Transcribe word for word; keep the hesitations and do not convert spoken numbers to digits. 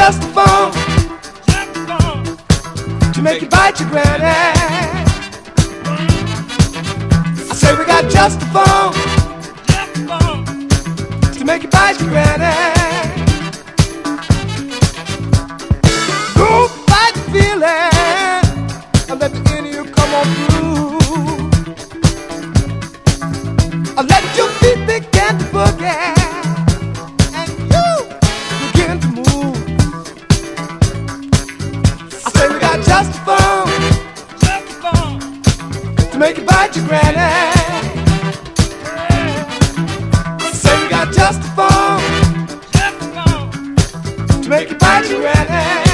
just the phone to make you bite your granny. I say we got just the phone to make you bite your granny. Go fight the feeling and let the end of you come on through. I let your feet begin to boogie. Just the phone, just the phone to make you bite your granny. I say we got just the phone, just the phone to make you bite your granny.